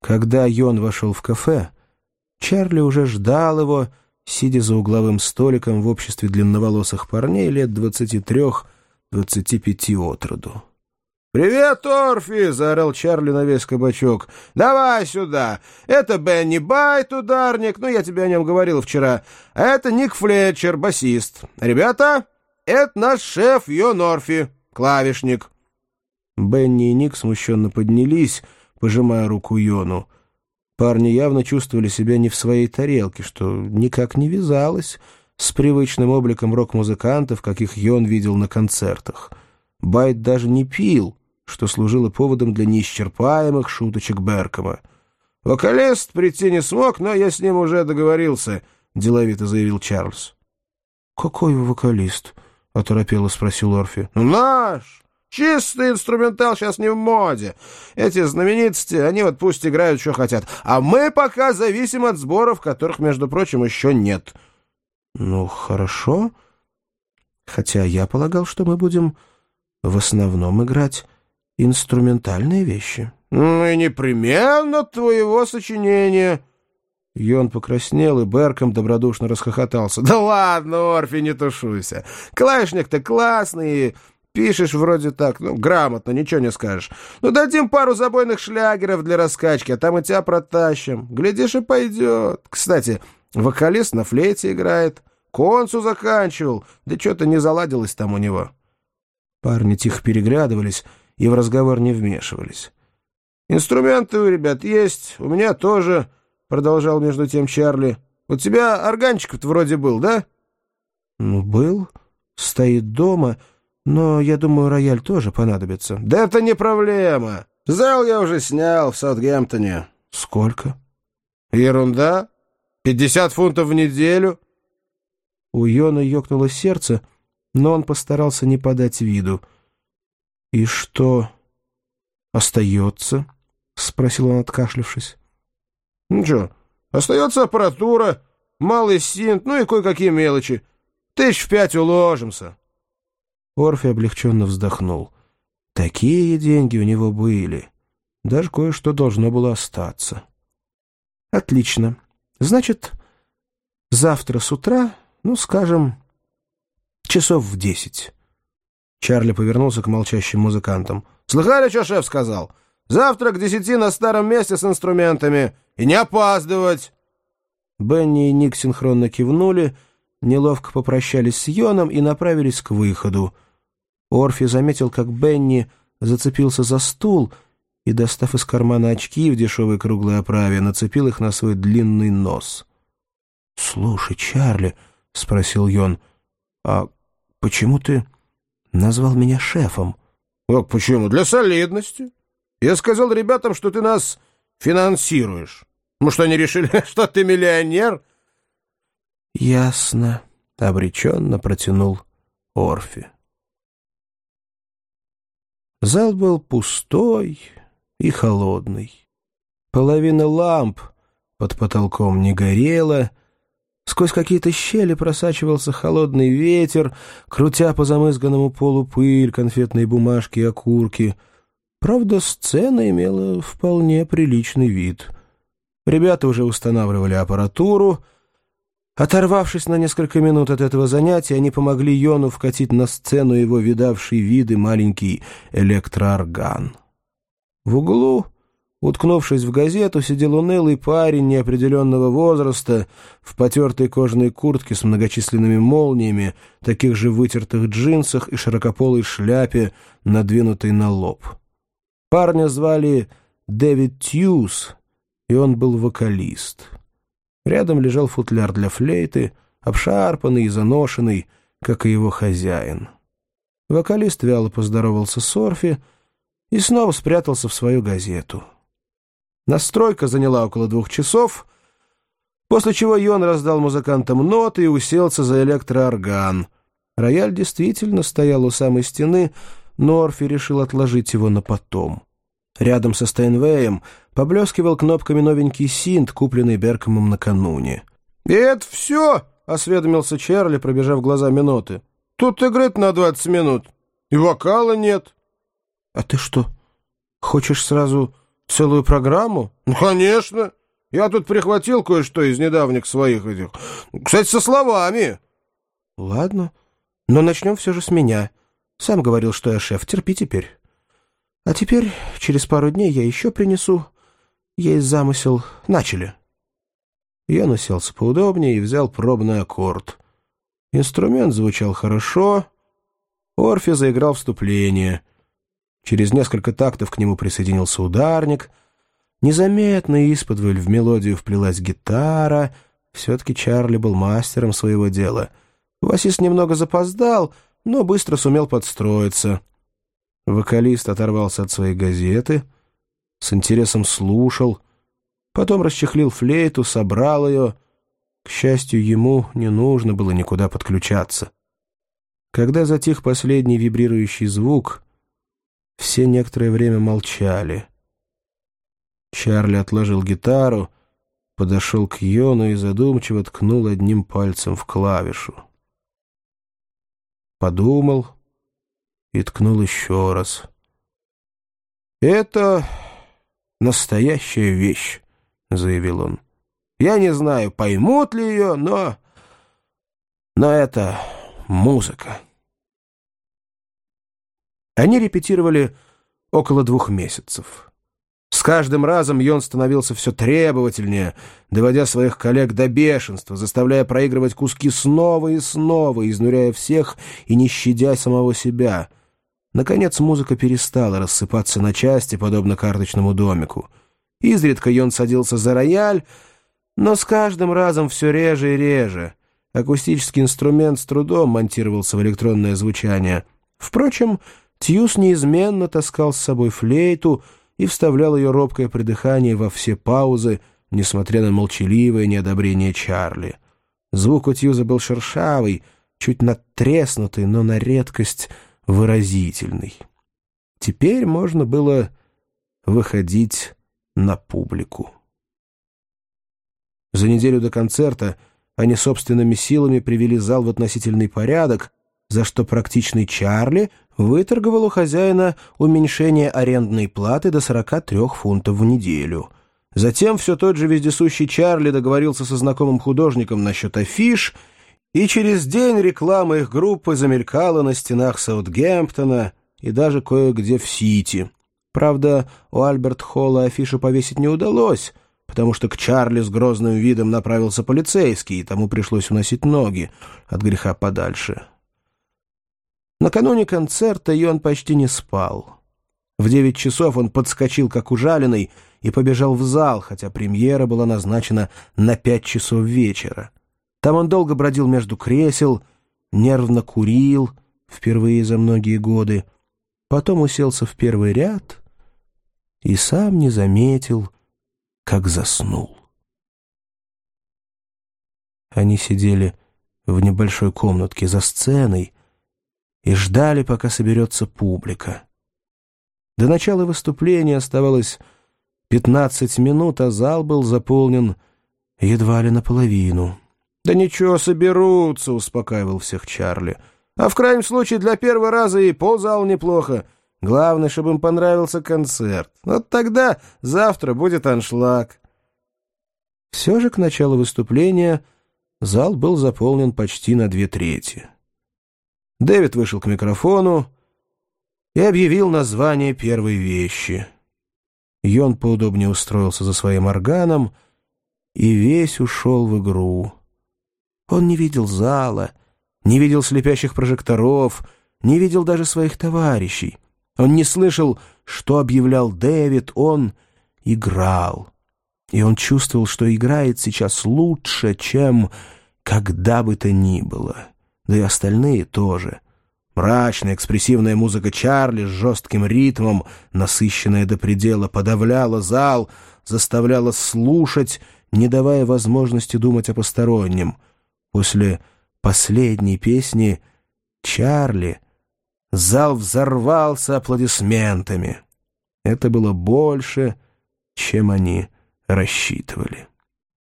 Когда Йон вошел в кафе, Чарли уже ждал его, сидя за угловым столиком в обществе длинноволосых парней лет 23-25 от роду. «Привет, Орфи!» — заорал Чарли на весь кабачок. «Давай сюда! Это Бенни Байт, ударник, я тебе о нем говорил вчера. А это Ник Флетчер, басист. Ребята, это наш шеф Йон Орфи, клавишник». Бенни и Ник смущенно поднялись, пожимая руку Йону. Парни явно чувствовали себя не в своей тарелке, что никак не вязалось с привычным обликом рок-музыкантов, каких Йон видел на концертах. Байт даже не пил, что служило поводом для неисчерпаемых шуточек Беркома. «Вокалист прийти не смог, но я с ним уже договорился», — деловито заявил Чарльз. «Какой вокалист?» — оторопело спросил Орфи. «Наш! Чистый инструментал сейчас не в моде. Эти знаменитости, они пусть играют, что хотят. А мы пока зависим от сборов, которых, между прочим, еще нет». «Ну, хорошо. Хотя я полагал, что мы будем в основном играть инструментальные вещи». «Ну и непременно твоего сочинения». Йон покраснел, и Берком добродушно расхохотался. «Да ладно, Орфи, не тушуйся. Клавишник-то классный, пишешь вроде так, грамотно, ничего не скажешь. Дадим пару забойных шлягеров для раскачки, а там и тебя протащим. Глядишь, и пойдет. Кстати, вокалист на флейте играет. Концу заканчивал, да что-то не заладилось там у него». Парни тихо переглядывались и в разговор не вмешивались. «Инструменты у ребят есть, у меня тоже», — продолжал между тем Чарли. «У тебя органчик-то вроде был, да?» «Был. Стоит дома, но, я думаю, рояль тоже понадобится». «Да это не проблема. Зал я уже снял в Саутгемптоне». «Сколько?» «Ерунда. 50 фунтов в неделю». У Йона ёкнуло сердце, но он постарался не подать виду. «И что остается?» — спросил он, откашлявшись. «Ничего, остается аппаратура, малый синт, и кое-какие мелочи. 5 уложимся». Орфи облегченно вздохнул. Такие деньги у него были. Даже кое-что должно было остаться. «Отлично. Значит, завтра с утра, скажем, часов в 10. Чарли повернулся к молчащим музыкантам. «Слыхали, что шеф сказал? Завтра к 10 на старом месте с инструментами. И не опаздывать!» Бенни и Ник синхронно кивнули, неловко попрощались с Йоном и направились к выходу. Орфи заметил, как Бенни зацепился за стул и, достав из кармана очки в дешевой круглой оправе, нацепил их на свой длинный нос. «Слушай, Чарли», — спросил Йон, — «а почему ты назвал меня шефом?» «Как почему? Для солидности. Я сказал ребятам, что ты нас финансируешь. Что они решили, что ты миллионер?» «Ясно», — обреченно протянул Орфи. Зал был пустой и холодный. Половина ламп под потолком не горела, сквозь какие-то щели просачивался холодный ветер, крутя по замызганному полу пыль, конфетные бумажки и окурки. Правда, сцена имела вполне приличный вид. Ребята уже устанавливали аппаратуру. Оторвавшись на несколько минут от этого занятия, они помогли Йону вкатить на сцену его видавший виды маленький электроорган. В углу, уткнувшись в газету, сидел унылый парень неопределенного возраста в потертой кожаной куртке с многочисленными молниями, таких же вытертых джинсах и широкополой шляпе, надвинутой на лоб. Парня звали Дэвид Тьюз, и он был вокалист. Рядом лежал футляр для флейты, обшарпанный и заношенный, как и его хозяин. Вокалист вяло поздоровался с Орфи и снова спрятался в свою газету. Настройка заняла около 2 часов, после чего Йон раздал музыкантам ноты и уселся за электроорган. Рояль действительно стоял у самой стены, но Орфи решил отложить его на потом. Рядом со Стейнвеем поблескивал кнопками новенький синт, купленный Беркомом накануне. «И это все?» — осведомился Чарли, пробежав глазами ноты. «Тут играть на 20 минут, и вокала нет». «А ты что, хочешь сразу Целую программу? Ну, конечно. Я тут прихватил кое-что из недавних своих этих. Кстати, со словами. Ладно, но начнем все же с меня. Сам говорил, что я шеф, терпи теперь. А теперь, через пару дней я еще принесу. Есть замысел. Начали. Я уселся поудобнее и взял пробный аккорд. Инструмент звучал хорошо. Орфи заиграл вступление. Через несколько тактов к нему присоединился ударник. Незаметно исподволь в мелодию вплелась гитара. Все-таки Чарли был мастером своего дела. Басист немного запоздал, но быстро сумел подстроиться. Вокалист оторвался от своей газеты, с интересом слушал, потом расчехлил флейту, собрал ее. К счастью, ему не нужно было никуда подключаться. Когда затих последний вибрирующий звук, все некоторое время молчали. Чарли отложил гитару, подошел к Йону и задумчиво ткнул одним пальцем в клавишу. Подумал и ткнул еще раз. «Это настоящая вещь», — заявил он. «Я не знаю, поймут ли ее, но это музыка». Они репетировали около 2 месяцев. С каждым разом Йон становился все требовательнее, доводя своих коллег до бешенства, заставляя проигрывать куски снова и снова, изнуряя всех и не щадя самого себя. Наконец музыка перестала рассыпаться на части, подобно карточному домику. Изредка Йон садился за рояль, но с каждым разом все реже и реже. Акустический инструмент с трудом монтировался в электронное звучание. Впрочем, Тьюс неизменно таскал с собой флейту и вставлял ее робкое придыхание во все паузы, несмотря на молчаливое неодобрение Чарли. Звук у Тьюза был шершавый, чуть надтреснутый, но на редкость выразительный. Теперь можно было выходить на публику. За неделю до концерта они собственными силами привели зал в относительный порядок, за что практичный Чарли выторговал у хозяина уменьшение арендной платы до 43 фунтов в неделю. Затем все тот же вездесущий Чарли договорился со знакомым художником насчет афиш, и через день реклама их группы замелькала на стенах Саутгемптона и даже кое-где в Сити. Правда, у Альберт-Холла афишу повесить не удалось, потому что к Чарли с грозным видом направился полицейский, и тому пришлось уносить ноги от греха подальше. Накануне концерта Йон почти не спал. В 9 часов он подскочил, как ужаленный, и побежал в зал, хотя премьера была назначена на 5 часов вечера. Там он долго бродил между кресел, нервно курил, впервые за многие годы, потом уселся в первый ряд и сам не заметил, как заснул. Они сидели в небольшой комнатке за сценой и ждали, пока соберется публика. До начала выступления оставалось 15 минут, а зал был заполнен едва ли наполовину. «Да ничего, соберутся», — успокаивал всех Чарли. «А в крайнем случае для первого раза и ползала неплохо. Главное, чтобы им понравился концерт. Вот тогда завтра будет аншлаг». Все же к началу выступления зал был заполнен почти на 2/3. Дэвид вышел к микрофону и объявил название первой вещи. Йон поудобнее устроился за своим органом и весь ушел в игру. Он не видел зала, не видел слепящих прожекторов, не видел даже своих товарищей. Он не слышал, что объявлял Дэвид, он играл. И он чувствовал, что играет сейчас лучше, чем когда бы то ни было. Да и остальные тоже. Мрачная, экспрессивная музыка Чарли с жестким ритмом, насыщенная до предела, подавляла зал, заставляла слушать, не давая возможности думать о постороннем. После последней песни «Чарли» зал взорвался аплодисментами. Это было больше, чем они рассчитывали.